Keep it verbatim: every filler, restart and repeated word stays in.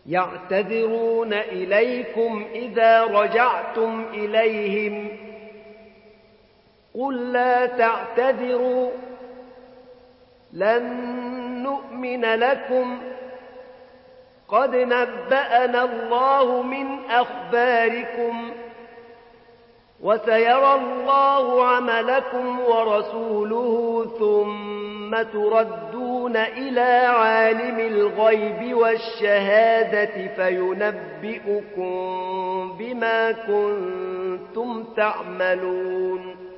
يعتذرون إليكم إذا رجعتم إليهم قل لا تعتذروا لن نؤمن لكم قد نبأنا الله من أخباركم وسيرى الله عملكم ورسوله ثم تردون إلى عالم الغيب والشهادة فينبئكم بما كنتم تعملون